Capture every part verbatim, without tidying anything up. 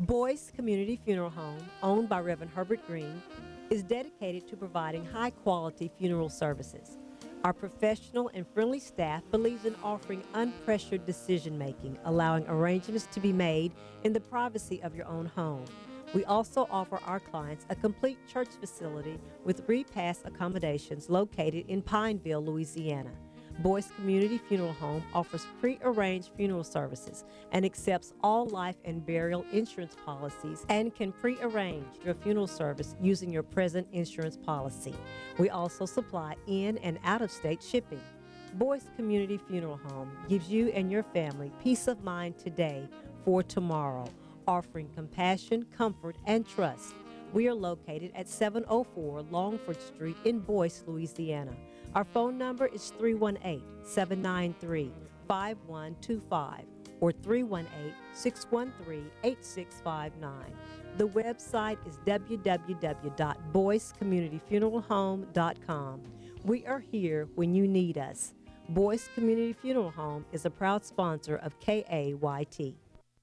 Boyce Community Funeral Home, owned by Reverend Herbert Green, is dedicated to providing high-quality funeral services. Our professional and friendly staff believes in offering unpressured decision-making, allowing arrangements to be made in the privacy of your own home. We also offer our clients a complete church facility with repass accommodations located in Pineville, Louisiana. Boyce Community Funeral Home offers pre-arranged funeral services and accepts all life and burial insurance policies and can pre-arrange your funeral service using your present insurance policy. We also supply in and out-of-state shipping. Boyce Community Funeral Home gives you and your family peace of mind today for tomorrow, offering compassion, comfort, and trust. We are located at seven oh four Longford Street in Boyce, Louisiana. Our phone number is three one eight, seven nine three, five one two five or three one eight, six one three, eight six five nine. The website is w w w dot boyce community funeral home dot com. We are here when you need us. Boyce Community Funeral Home is a proud sponsor of K A Y T.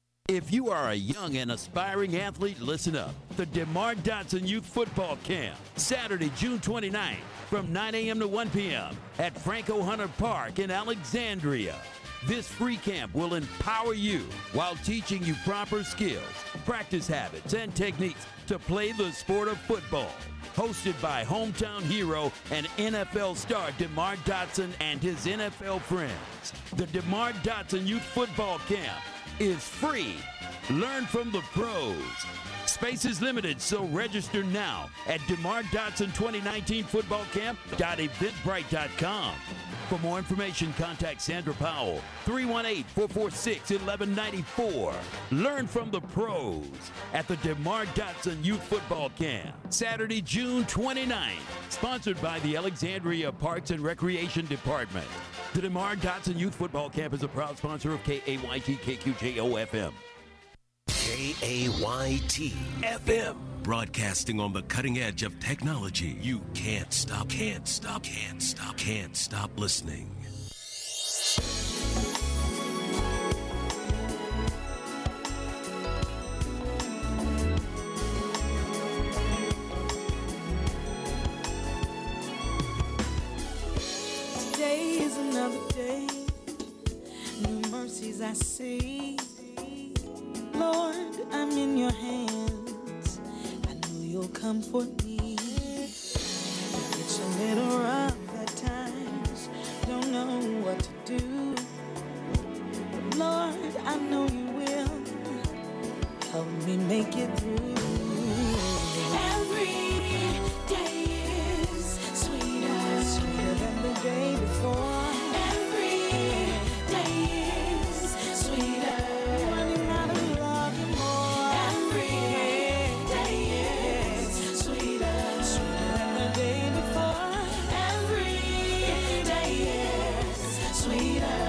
If you are a young and aspiring athlete, listen up. The DeMar Dotson Youth Football Camp, Saturday, June twenty-ninth, from nine a.m. to one p.m. at Franco Hunter Park in Alexandria. This free camp will empower you while teaching you proper skills, practice habits, and techniques to play the sport of football. Hosted by hometown hero and N F L star DeMar Dotson and his N F L friends. The DeMar Dotson Youth Football Camp is free. Learn from the pros. Space is limited, so register now at DeMar Dotson twenty nineteen football camp dot eventbrite dot com. For more information, contact Sandra Powell, three one eight, four four six, one one nine four. Learn from the pros at the DeMar Dotson Youth Football Camp, Saturday, June twenty-ninth. Sponsored by the Alexandria Parks and Recreation Department. The DeMar Dotson Youth Football Camp is a proud sponsor of K A Y T K Q J O F M. K A Y T F M. Broadcasting on the cutting edge of technology. You can't stop, can't stop, can't stop, can't stop listening. Today is another day. New mercies I see. Lord, I'm in your hands. I know you'll come for me. It's a little rough at times. Don't know what to do. But Lord, I know you will. Help me make it through. Every day is sweeter, sweeter than the day before. Every day is sweeter. Running out of love and more. Every day is sweeter, sweeter than the day before. Every day is sweeter.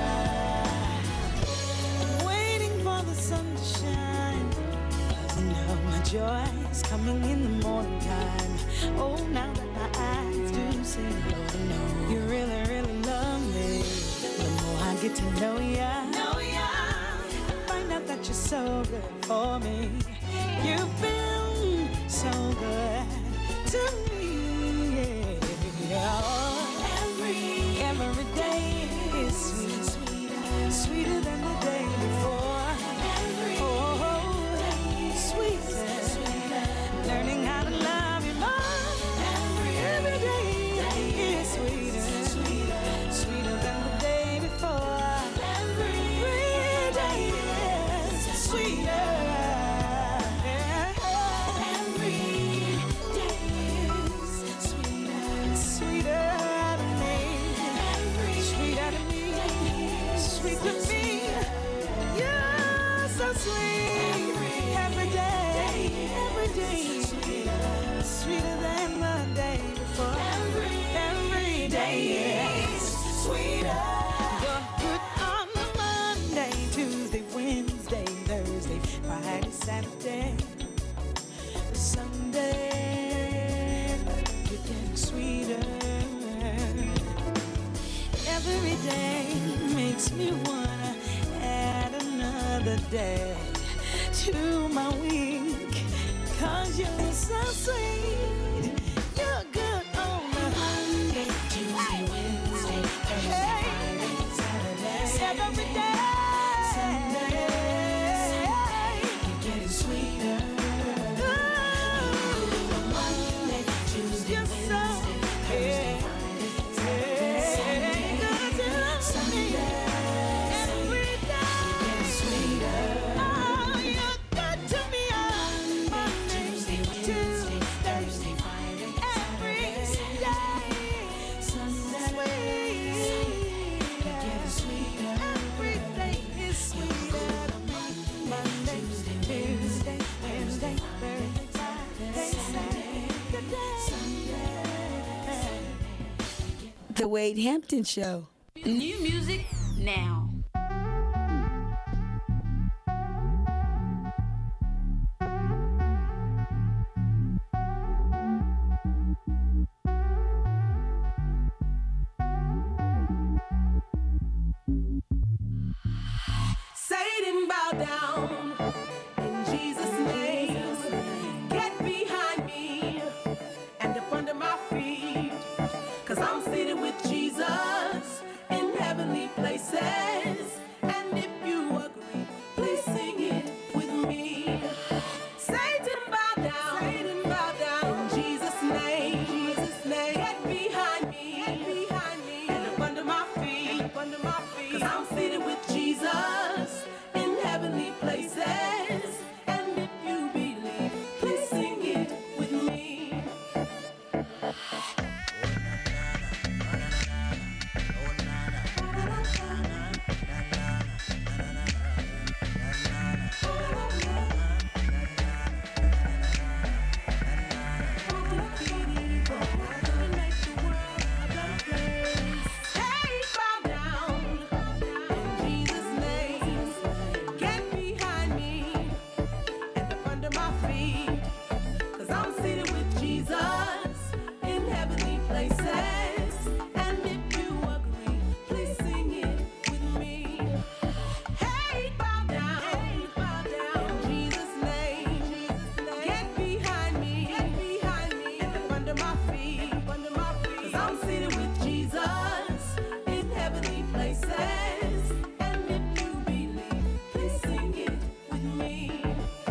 I'm waiting for the sun to shine. 'Cause I know my joy is coming in the morning time. Oh, now that my eyes do see, Lord, I know you really, really love me. The more I get to know ya, know ya, I find out that you're so good for me. You've been so good to me. Yeah. Every, every day is sweet, sweeter, sweeter than the day before. Every oh, day sweeter, sweeter, learning how to love you more. Every, every day is sweeter, sweeter, sweeter than the day before. Every day is sweeter. Every day is sweeter, sweeter to me, sweeter to me, sweet to me. You're so sweet. Every day, every day, sweeter, sweeter than the day before. Every day is sweeter. You're good on the Monday, Tuesday, Wednesday, Thursday, Friday, Saturday, Sunday. You're getting sweeter. Every day makes me wanna add another day to my week. Cause you're so sweet. You're good on a Monday, Tuesday, Wednesday, Thursday, Friday, Saturday, Saturday, Sunday. You're getting sweeter. Ooh, Monday, Tuesday, Wednesday, Thursday, Friday, Saturday, Sunday, Sunday. Every day. You're getting sweeter. Oh, you're good to me on Monday, Tuesday, Thursday, Friday, every day. Sunday, you're getting sweeter. Everything is sweeter to me. Monday, Tuesday, Wednesday, Thursday, Friday, Saturday, good day. Sunday. The Wade Hampton Show. New music now. Satan, bow down in Jesus' name. Get behind me and up under my feet. Cause I'm seated with Jesus in heavenly places. And if you agree, please sing it with me. Satan, bow down, Satan, bow down in Jesus' name. Jesus' name. Get behind me, get behind me and up under my feet, up under my feet. Cause I'm seated with Jesus in heavenly places. And if you believe, please sing it with me. Hey, bow down in Jesus' name. Get behind me and up under my feet. Cause I'm seated with Jesus in heavenly places. And if you agree, please sing it with me. Hey, bow down, hey, bow down in Jesus' name. Get behind me, get behind me and up under my feet, up under my feet. Cause I'm seated with Jesus in heavenly places. And if you believe, please sing it with me.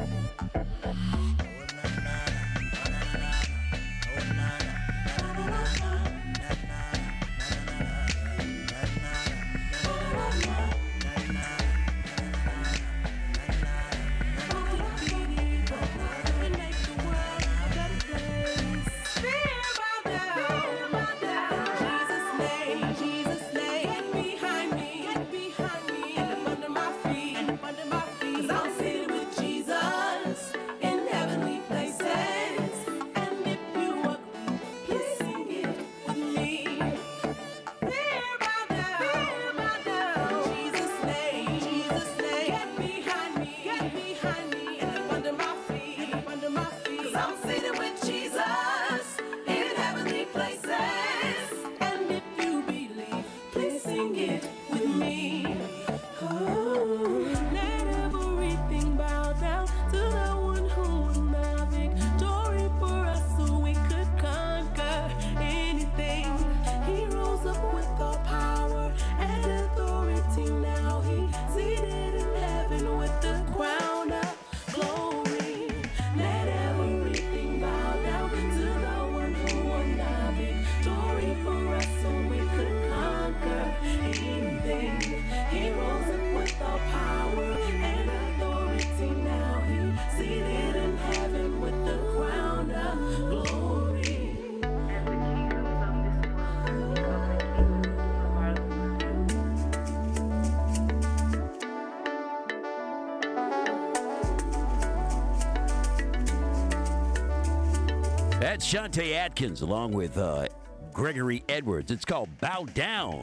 That's Shantae Atkins along with uh, Gregory Edwards. It's called Bow Down.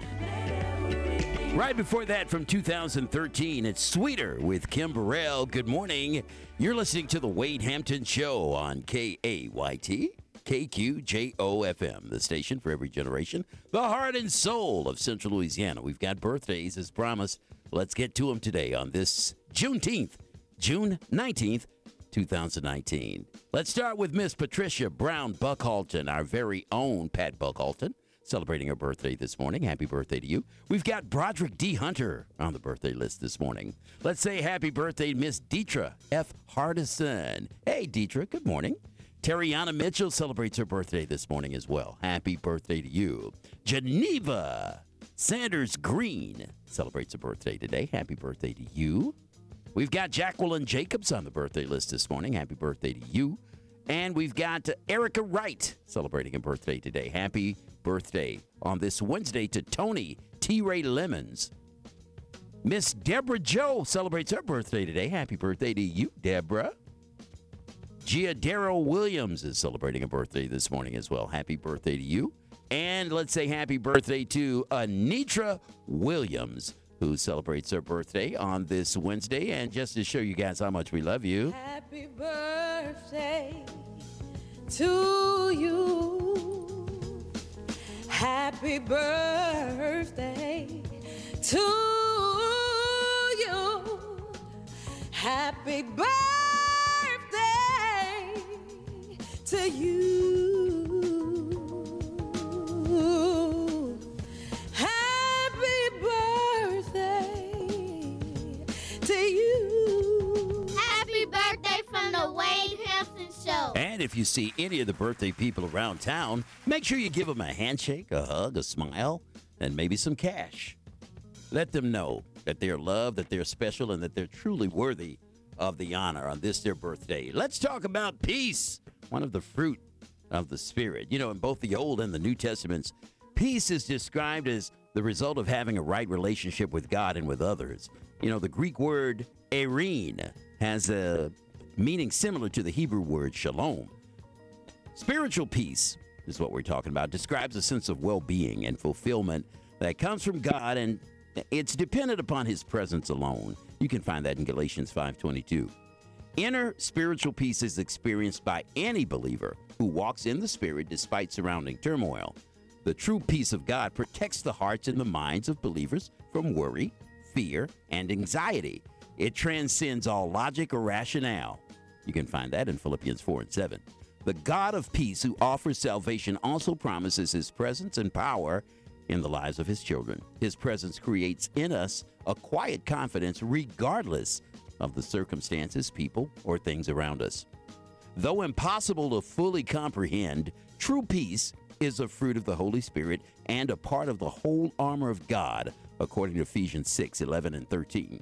Right before that, from two thousand thirteen, it's Sweeter with Kim Burrell. Good morning. You're listening to the Wade Hampton Show on K A Y T, K Q J O F M, the station for every generation, the heart and soul of Central Louisiana. We've got birthdays as promised. Let's get to them today on this Juneteenth June nineteenth, two thousand nineteen. Let's start with Miss Patricia Brown Buckhalton, our very own Pat Buckhalton, celebrating her birthday this morning. Happy birthday to you. We've got Broderick D. Hunter on the birthday list this morning. Let's say happy birthday to Miss Deetra F. Hardison. Hey, Deetra, good morning. Terriana Mitchell celebrates her birthday this morning as well. Happy birthday to you. Geneva Sanders Green celebrates her birthday today. Happy birthday to you. We've got Jacqueline Jacobs on the birthday list this morning. Happy birthday to you. And we've got Erica Wright celebrating a birthday today. Happy birthday on this Wednesday to Tony T. Ray Lemons. Miss Deborah Joe celebrates her birthday today. Happy birthday to you, Deborah. Gia Darrell Williams is celebrating a birthday this morning as well. Happy birthday to you. And let's say happy birthday to Anitra Williams, who celebrates her birthday on this Wednesday. And just to show you guys how much we love you. Happy birthday to you. Happy birthday to you. Happy birthday to you. Happy birthday to you. Happy birthday from the Wade Hampton Show. And if you see any of the birthday people around town, make sure you give them a handshake, a hug, a smile, and maybe some cash. Let them know that they're loved, that they're special, and that they're truly worthy of the honor on this, their birthday. Let's talk about peace, one of the fruit of the Spirit. You know, in both the Old and the New Testaments, peace is described as the result of having a right relationship with God and with others. You know, the Greek word eirene has a meaning similar to the Hebrew word shalom. Spiritual peace is what we're talking about. Describes a sense of well-being and fulfillment that comes from God, and it's dependent upon his presence alone. You can find that in Galatians five twenty-two. Inner spiritual peace is experienced by any believer who walks in the Spirit despite surrounding turmoil. The true peace of God protects the hearts and the minds of believers from worry, fear, and anxiety. It transcends all logic or rationale. You can find that in Philippians four and seven. The God of peace who offers salvation also promises his presence and power in the lives of his children. His presence creates in us a quiet confidence regardless of the circumstances, people, or things around us. Though impossible to fully comprehend, true peace is a fruit of the Holy Spirit and a part of the whole armor of God, according to Ephesians six, eleven, and thirteen.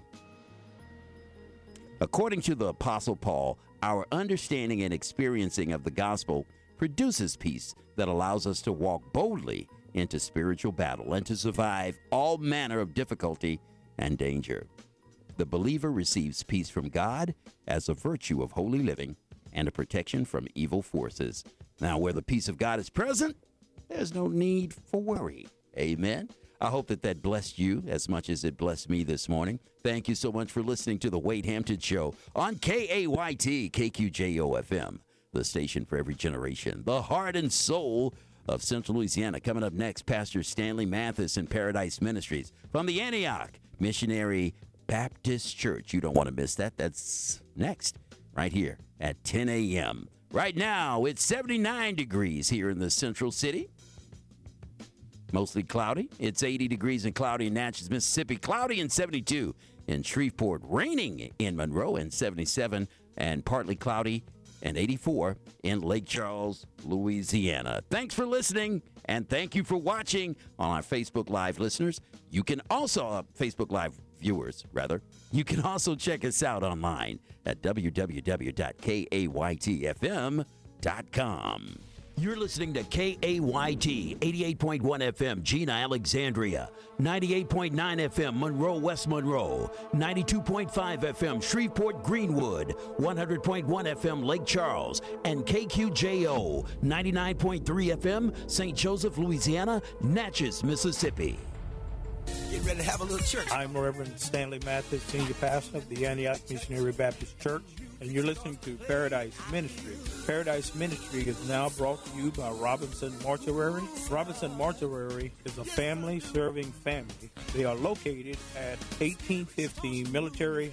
According to the Apostle Paul, our understanding and experiencing of the gospel produces peace that allows us to walk boldly into spiritual battle and to survive all manner of difficulty and danger. The believer receives peace from God as a virtue of holy living and a protection from evil forces. Now, where the peace of God is present, there's no need for worry. Amen. I hope that that blessed you as much as it blessed me this morning. Thank you so much for listening to the Wade Hampton Show on K A Y T, K Q J O F M, the station for every generation, the heart and soul of Central Louisiana. Coming up next, Pastor Stanley Mathis and Paradise Ministries from the Antioch Missionary Baptist Church. You don't want to miss that. That's next, right here at ten a.m. Right now, it's seventy-nine degrees here in the Central City. Mostly cloudy. It's eighty degrees and cloudy in Natchez, Mississippi. Cloudy and seventy-two in Shreveport. Raining in Monroe and seventy-seven, and partly cloudy and eighty-four in Lake Charles, Louisiana. Thanks for listening, and thank you for watching on our Facebook Live listeners. You can also, uh, Facebook Live viewers, rather, you can also check us out online at w w w dot k a y t f m dot com. You're listening to K A Y T, eighty-eight point one F M, Gina, Alexandria, ninety-eight point nine F M, Monroe, West Monroe, ninety-two point five F M, Shreveport, Greenwood, one hundred point one F M, Lake Charles, and K Q J O, ninety-nine point three F M, Saint Joseph, Louisiana, Natchez, Mississippi. Get ready to have a little church. I'm Reverend Stanley Mathis, Senior Pastor of the Antioch Missionary Baptist Church, and you're listening to Paradise Ministry. Paradise Ministry is now brought to you by Robinson Mortuary. Robinson Mortuary is a family-serving family. They are located at eighteen fifty Military